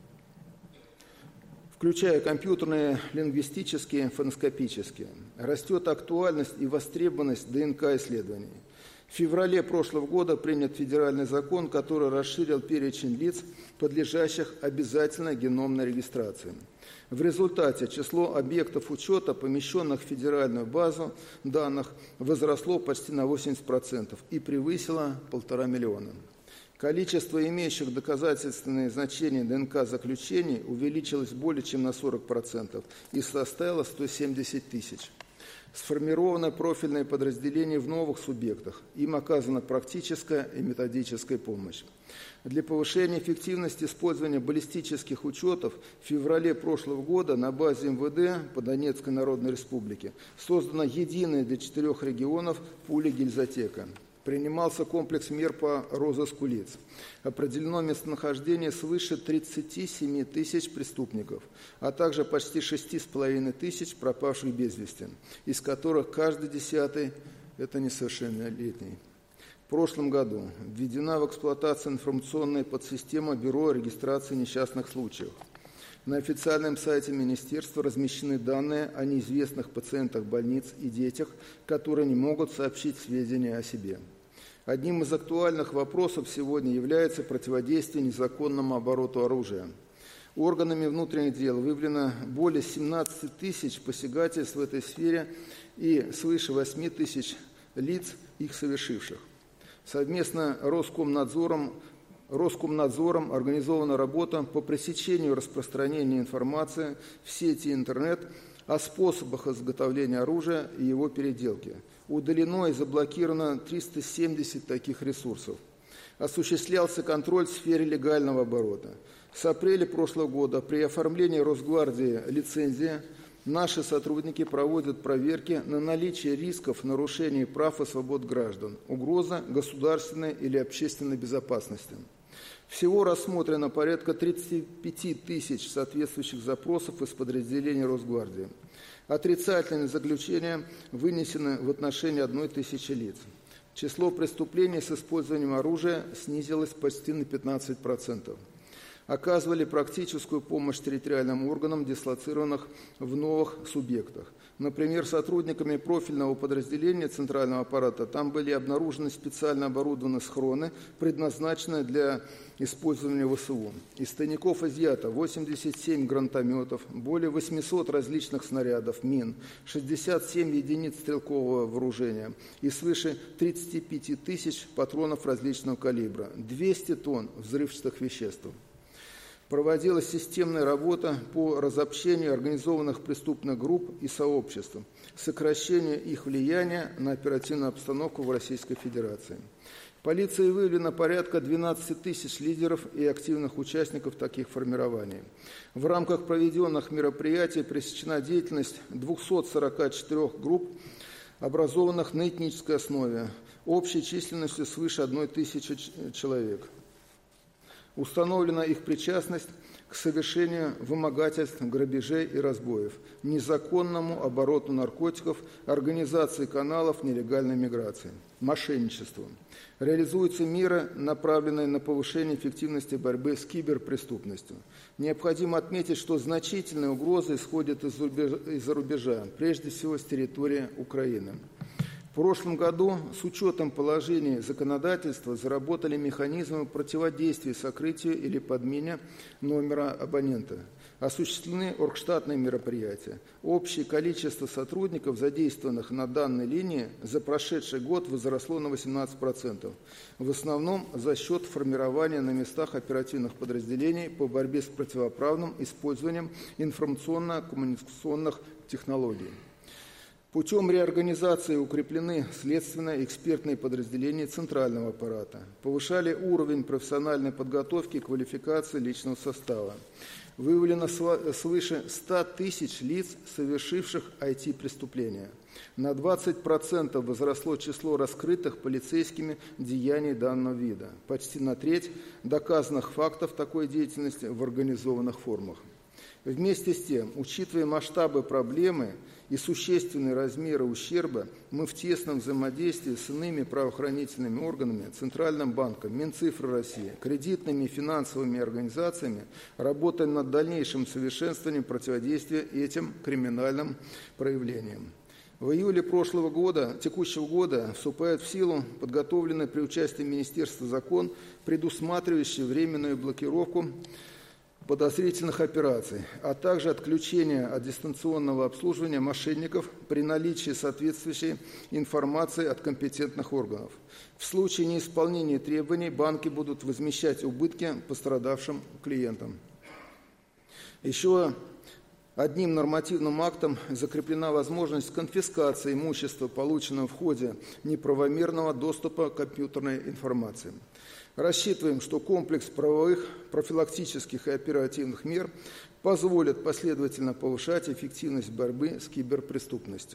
компьютерные, лингвистические, фоноскопические. Растет актуальность и востребованность ДНК-исследований. В феврале прошлого года принят федеральный закон, который расширил перечень лиц, подлежащих обязательной геномной регистрации. В результате число объектов учета, помещенных в федеральную базу данных, возросло почти на 80% и превысило 1,5 миллиона. Количество имеющих доказательственные значения ДНК-заключений увеличилось более чем на 40% и составило 170 тысяч. Сформировано профильное подразделение в новых субъектах. Им оказана практическая и методическая помощь. Для повышения эффективности использования баллистических учетов в феврале прошлого года на базе МВД по Донецкой Народной Республике создана единая для 4 регионов пуля гильзотека. Принимался комплекс мер по розыску лиц. Определено местонахождение свыше 37 тысяч преступников, а также почти 6,5 тысяч пропавших без вести, из которых каждый 10-й – это несовершеннолетний. В прошлом году введена в эксплуатацию информационная подсистема Бюро регистрации несчастных случаев. На официальном сайте Министерства размещены данные о неизвестных пациентах больниц и детях, которые не могут сообщить сведения о себе. Одним из актуальных вопросов сегодня является противодействие незаконному обороту оружия. Органами внутренних дел выявлено более 17 тысяч посягательств в этой сфере и свыше 8 тысяч лиц, их совершивших. Совместно Роскомнадзором организована работа по пресечению распространения информации в сети интернет о способах изготовления оружия и его переделки. Удалено и заблокировано 370 таких ресурсов. Осуществлялся контроль в сфере легального оборота. С апреля прошлого года при оформлении Росгвардии лицензии наши сотрудники проводят проверки на наличие рисков нарушения прав и свобод граждан, угроза государственной или общественной безопасности. Всего рассмотрено порядка 35 тысяч соответствующих запросов из подразделений Росгвардии. Отрицательные заключения вынесены в отношении 1 тысячи лиц. Число преступлений с использованием оружия снизилось почти на 15%. Оказывали практическую помощь территориальным органам, дислоцированных в новых субъектах. Например, сотрудниками профильного подразделения центрального аппарата там были обнаружены специально оборудованные схроны, предназначенные для использования ВСУ. Из тайников изъято 87 гранатометов, более 800 различных снарядов, мин, 67 единиц стрелкового вооружения и свыше 35 тысяч патронов различного калибра, 200 тонн взрывчатых веществ. Проводилась системная работа по разобщению организованных преступных групп и сообществ, сокращению их влияния на оперативную обстановку в Российской Федерации. Полицией выявлено порядка 12 тысяч лидеров и активных участников таких формирований. В рамках проведенных мероприятий пресечена деятельность 244 групп, образованных на этнической основе, общей численностью свыше 1 тысячи человек. Установлена их причастность к совершению вымогательств, грабежей и разбоев, незаконному обороту наркотиков, организации каналов нелегальной миграции, мошенничеству. Реализуются меры, направленные на повышение эффективности борьбы с киберпреступностью. Необходимо отметить, что значительные угрозы исходят из-за рубежа, прежде всего с территории Украины. В прошлом году с учетом положений законодательства заработали механизмы противодействия сокрытию или подмене номера абонента. Осуществлены оргштатные мероприятия. Общее количество сотрудников, задействованных на данной линии, за прошедший год возросло на 18%. В основном за счет формирования на местах оперативных подразделений по борьбе с противоправным использованием информационно-коммуникационных технологий. Путем реорганизации укреплены следственные и экспертные подразделения центрального аппарата, повышали уровень профессиональной подготовки и квалификации личного состава. Выявлено свыше 100 тысяч лиц, совершивших IT-преступления. На 20% возросло число раскрытых полицейскими деяний данного вида. Почти на треть доказанных фактов такой деятельности в организованных формах. Вместе с тем, учитывая масштабы проблемы и существенные размеры ущерба, мы в тесном взаимодействии с иными правоохранительными органами, Центральным банком, Минцифрой России, кредитными и финансовыми организациями работаем над дальнейшим совершенствованием противодействия этим криминальным проявлениям. В июле текущего года вступает в силу подготовленный при участии Министерства закон, предусматривающий временную блокировку подозрительных операций, а также отключение от дистанционного обслуживания мошенников при наличии соответствующей информации от компетентных органов. В случае неисполнения требований банки будут возмещать убытки пострадавшим клиентам. Еще одним нормативным актом закреплена возможность конфискации имущества, полученного в ходе неправомерного доступа к компьютерной информации. Рассчитываем, что комплекс правовых, профилактических и оперативных мер позволит последовательно повышать эффективность борьбы с киберпреступностью.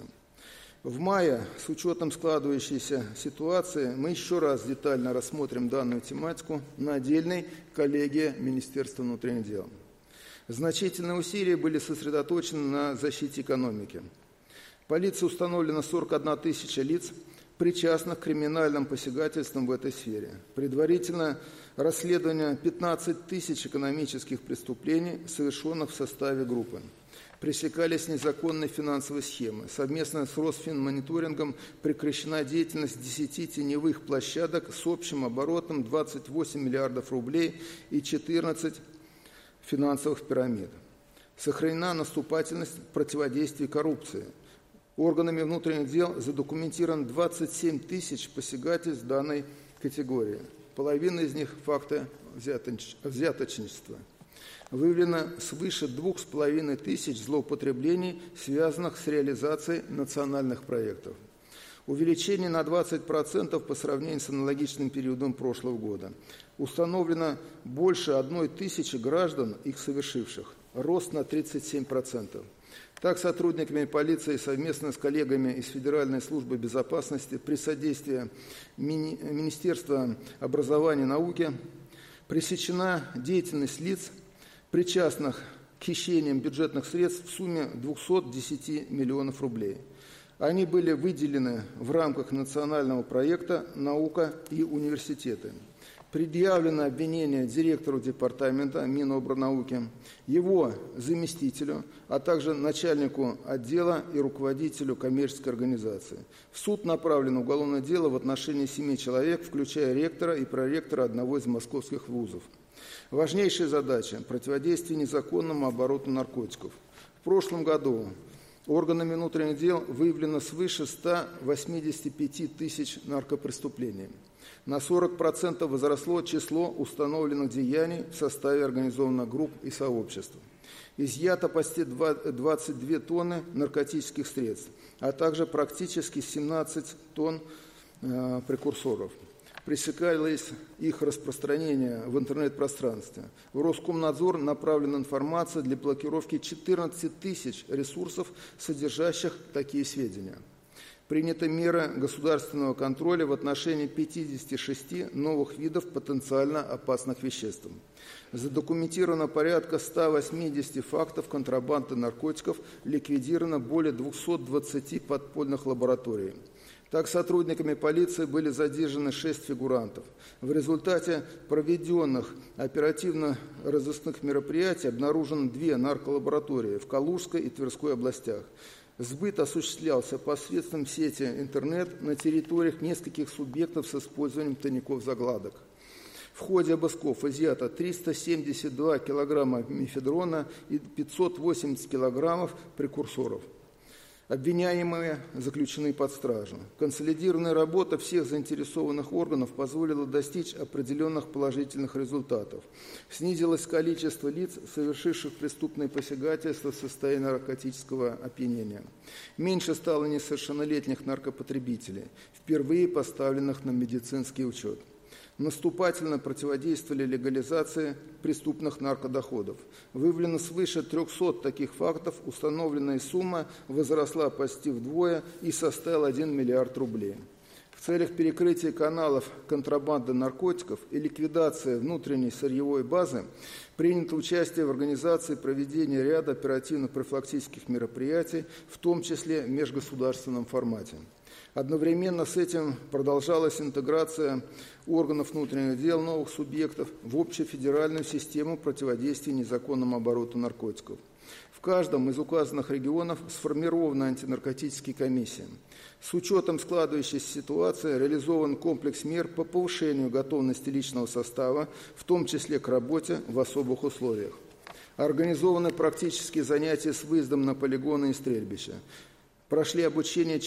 В мае, с учетом складывающейся ситуации, мы еще раз детально рассмотрим данную тематику на отдельной коллегии Министерства внутренних дел. Значительные усилия были сосредоточены на защите экономики. Полиция установлена 41 тысяча лиц, причастных к криминальным посягательствам в этой сфере. Предварительно расследование 15 тысяч экономических преступлений, совершенных в составе группы. Пресекались незаконные финансовые схемы. Совместно с Росфинмониторингом прекращена деятельность 10 теневых площадок с общим оборотом 28 миллиардов рублей и 14 финансовых пирамид. Сохранена наступательность в противодействии коррупции. Органами внутренних дел задокументировано 27 тысяч посягательств данной категории. Половина из них – факты взяточничества. Выявлено свыше 2,5 тысяч злоупотреблений, связанных с реализацией национальных проектов. Увеличение на 20% по сравнению с аналогичным периодом прошлого года. Установлено больше 1 тысячи граждан, их совершивших. Рост на 37%. Так, сотрудниками полиции совместно с коллегами из Федеральной службы безопасности при содействии Министерства образования и науки пресечена деятельность лиц, причастных к хищениям бюджетных средств в сумме 210 миллионов рублей. Они были выделены в рамках национального проекта «Наука и университеты». Предъявлено обвинение директору департамента Минобрнауки, его заместителю, а также начальнику отдела и руководителю коммерческой организации. В суд направлено уголовное дело в отношении 7 человек, включая ректора и проректора одного из московских вузов. Важнейшая задача – противодействие незаконному обороту наркотиков. В прошлом году органами внутренних дел выявлено свыше 185 тысяч наркопреступлений. На 40% возросло число установленных деяний в составе организованных групп и сообществ. Изъято почти 22 тонны наркотических средств, а также практически 17 тонн прекурсоров. Пресекалось их распространение в интернет-пространстве. В Роскомнадзор направлена информация для блокировки 14 тысяч ресурсов, содержащих такие сведения. Принята мера государственного контроля в отношении 56 новых видов потенциально опасных веществ. Задокументировано порядка 180 фактов контрабанды наркотиков, ликвидировано более 220 подпольных лабораторий. Так, сотрудниками полиции были задержаны 6 фигурантов. В результате проведенных оперативно-розыскных мероприятий обнаружено 2 нарколаборатории в Калужской и Тверской областях. Сбыт осуществлялся посредством сети интернет на территориях нескольких субъектов с использованием тайников-загладок. В ходе обысков изъято 372 килограмма мефедрона и 580 килограммов прекурсоров. Обвиняемые заключены под стражу. Консолидированная работа всех заинтересованных органов позволила достичь определенных положительных результатов. Снизилось количество лиц, совершивших преступные посягательства в состоянии наркотического опьянения. Меньше стало несовершеннолетних наркопотребителей, впервые поставленных на медицинский учет. Наступательно противодействовали легализации преступных наркодоходов. Выявлено свыше 300 таких фактов, установленная сумма возросла почти вдвое и составила 1 миллиард рублей. В целях перекрытия каналов контрабанды наркотиков и ликвидации внутренней сырьевой базы принято участие в организации проведения ряда оперативно-профилактических мероприятий, в том числе в межгосударственном формате. Одновременно с этим продолжалась интеграция органов внутренних дел новых субъектов в общефедеральную систему противодействия незаконному обороту наркотиков. В каждом из указанных регионов сформирована антинаркотическая комиссия. С учетом складывающейся ситуации реализован комплекс мер по повышению готовности личного состава, в том числе к работе в особых условиях. Организованы практические занятия с выездом на полигоны и стрельбища. Прошли обучение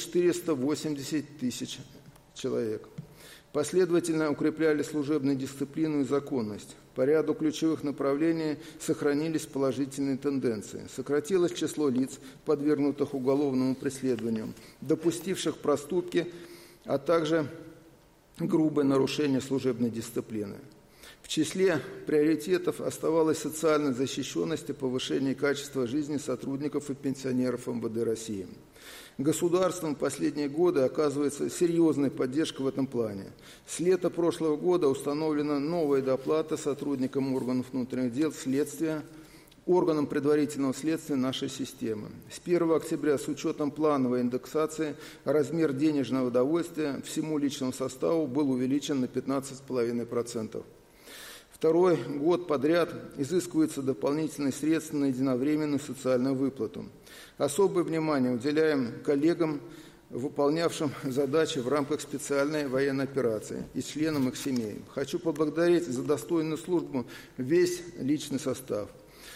480 тысяч человек. Последовательно укрепляли служебную дисциплину и законность. По ряду ключевых направлений сохранились положительные тенденции. Сократилось число лиц, подвергнутых уголовному преследованию, допустивших проступки, а также грубое нарушение служебной дисциплины. В числе приоритетов оставалась социальная защищенность и повышение качества жизни сотрудников и пенсионеров МВД России. Государством в последние годы оказывается серьезная поддержка в этом плане. С лета прошлого года установлена новая доплата сотрудникам органов внутренних дел следствия, органам предварительного следствия нашей системы. С 1 октября с учетом плановой индексации размер денежного удовольствия всему личному составу был увеличен на 15,5%. Второй год подряд изыскиваются дополнительные средства на единовременную социальную выплату. Особое внимание уделяем коллегам, выполнявшим задачи в рамках специальной военной операции и членам их семей. Хочу поблагодарить за достойную службу весь личный состав.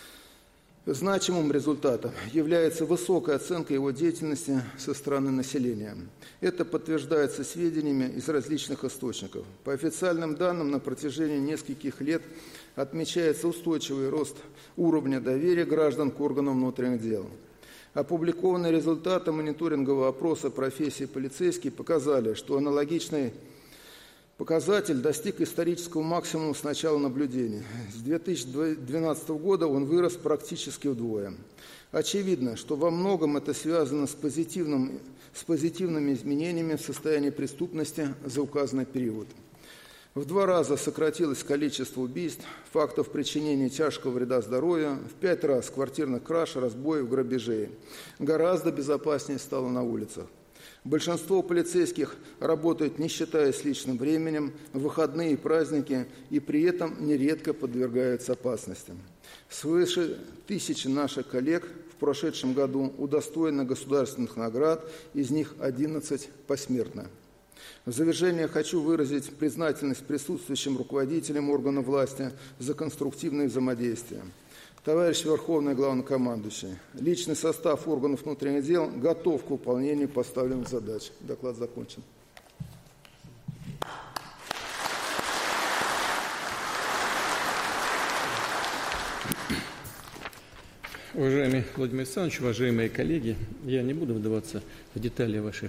Значимым результатом является высокая оценка его деятельности со стороны населения. Это подтверждается сведениями из различных источников. По официальным данным, на протяжении нескольких лет отмечается устойчивый рост уровня доверия граждан к органам внутренних дел. Опубликованные результаты мониторингового опроса профессии полицейский показали, что аналогичный показатель достиг исторического максимума с начала наблюдения. С 2012 года он вырос практически вдвое. Очевидно, что во многом это связано с позитивными изменениями в состоянии преступности за указанный период. В 2 раза сократилось количество убийств, фактов причинения тяжкого вреда здоровью, в 5 раз квартирных краж, разбоев, грабежей. Гораздо безопаснее стало на улицах. Большинство полицейских работают, не считаясь личным временем, в выходные и праздники, и при этом нередко подвергаются опасностям. Свыше 1000 наших коллег в прошедшем году удостоены государственных наград, из них 11 посмертно. В завершение хочу выразить признательность присутствующим руководителям органов власти за конструктивное взаимодействие. Товарищ Верховный Главнокомандующий, личный состав органов внутренних дел готов к выполнению поставленных задач. Доклад закончен. Уважаемый Владимир Александрович, уважаемые коллеги, я не буду вдаваться в детали вашей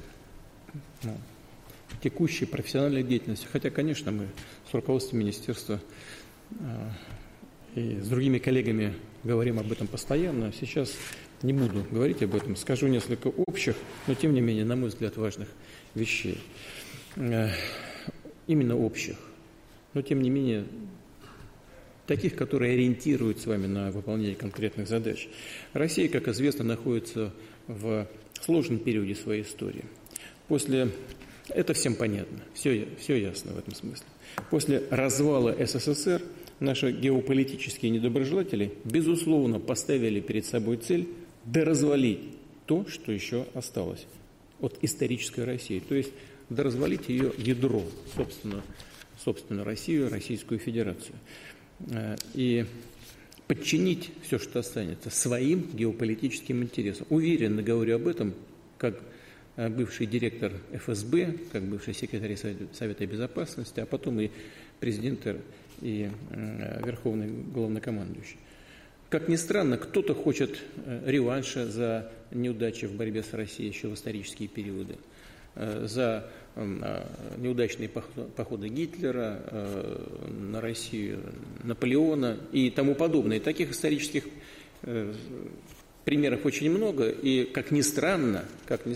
текущей профессиональной деятельности, хотя, конечно, мы с руководством министерства и с другими коллегами говорим об этом постоянно. Сейчас не буду говорить об этом, скажу несколько общих, но тем не менее, на мой взгляд, важных вещей. Именно общих, но тем не менее, таких, которые ориентируют с вами на выполнение конкретных задач. Россия, как известно, находится в сложном периоде своей истории. Это всем понятно, все ясно в этом смысле. После развала СССР наши геополитические недоброжелатели, безусловно, поставили перед собой цель доразвалить то, что еще осталось от исторической России, то есть доразвалить ее ядро, собственно Россию, Российскую Федерацию, и подчинить все, что останется, своим геополитическим интересам. Уверенно говорю об этом, как бывший директор ФСБ, как бывший секретарь Совета Безопасности, а потом и президент и верховный главнокомандующий. Как ни странно, кто-то хочет реванша за неудачи в борьбе с Россией еще в исторические периоды, за неудачные походы Гитлера на Россию, Наполеона и тому подобное. Таких исторических примеров очень много, и, как ни странно,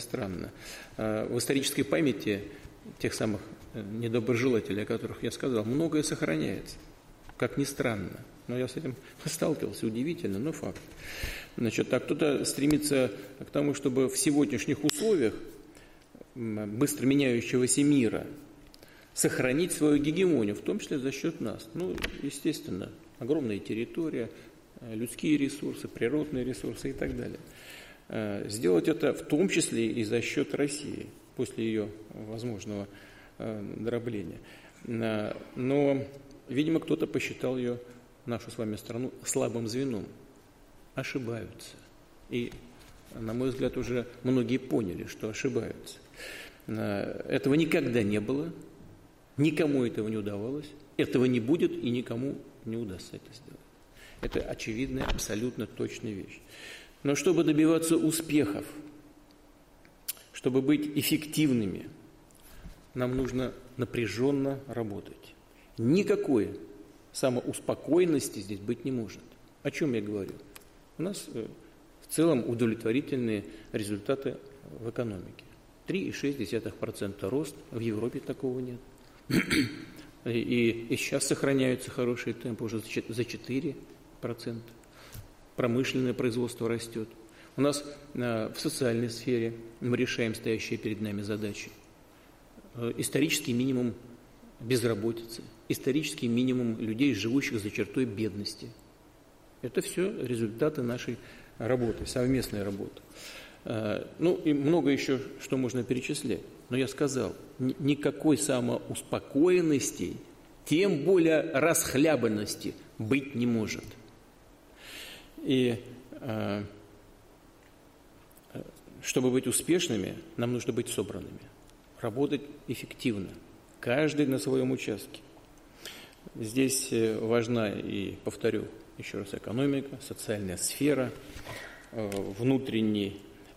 в исторической памяти тех самых недоброжелателей, о которых я сказал, многое сохраняется, как ни странно. Но я с этим сталкивался, удивительно, но факт. Значит, а кто-то стремится к тому, чтобы в сегодняшних условиях быстро меняющегося мира сохранить свою гегемонию, в том числе за счет нас. Естественно, огромная территория, людские ресурсы, природные ресурсы и так далее. Сделать это в том числе и за счет России, после ее возможного дробления. Но, видимо, кто-то посчитал ее, нашу с вами страну, слабым звеном. Ошибаются. И, на мой взгляд, уже многие поняли, что ошибаются. Этого никогда не было, никому этого не удавалось, этого не будет и никому не удастся это сделать. Это очевидная, абсолютно точная вещь. Но чтобы добиваться успехов, чтобы быть эффективными, нам нужно напряженно работать. Никакой самоуспокоенности здесь быть не может. О чем я говорю? У нас в целом удовлетворительные результаты в экономике. 3,6% рост, в Европе такого нет. И сейчас сохраняются хорошие темпы, уже за 4%. Промышленное производство растет. У нас в социальной сфере мы решаем стоящие перед нами задачи. Исторический минимум безработицы, исторический минимум людей, живущих за чертой бедности. Это все результаты нашей работы, совместной работы. И много еще, что можно перечислять. Но я сказал, никакой самоуспокоенности, тем более расхлябанности быть не может. И чтобы быть успешными, нам нужно быть собранными, работать эффективно, каждый на своем участке. Здесь важна, и повторю еще раз, экономика, социальная сфера, внутреннее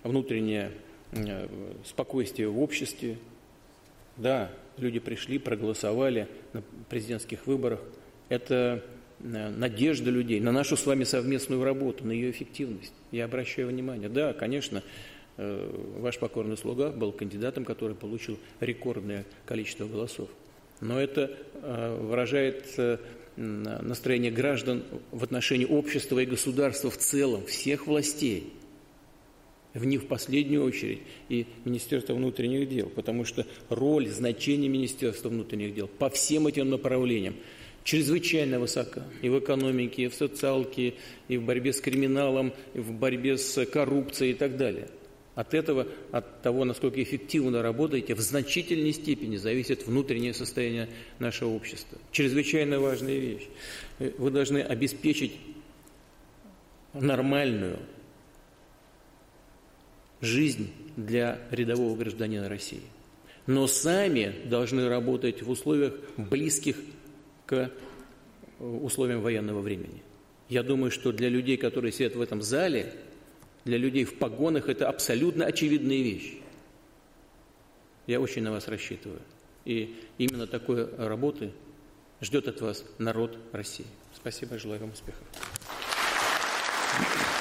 спокойствие в обществе. Да, люди пришли, проголосовали на президентских выборах. Это надежда людей на нашу с вами совместную работу, на ее эффективность. Я обращаю внимание. Да, конечно, ваш покорный слуга был кандидатом, который получил рекордное количество голосов. Но это выражает настроение граждан в отношении общества и государства в целом, всех властей. В них в последнюю очередь и Министерство внутренних дел, потому что роль, значение Министерства внутренних дел по всем этим направлениям чрезвычайно высока. И в экономике, и в социалке, и в борьбе с криминалом, и в борьбе с коррупцией и так далее. От того, насколько эффективно работаете, в значительной степени зависит внутреннее состояние нашего общества. Чрезвычайно важная вещь. Вы должны обеспечить нормальную жизнь для рядового гражданина России. Но сами должны работать в условиях, близких к условиям военного времени. Я думаю, что для людей, которые сидят в этом зале, для людей в погонах, это абсолютно очевидная вещь. Я очень на вас рассчитываю. И именно такой работы ждет от вас народ России. Спасибо, желаю вам успехов.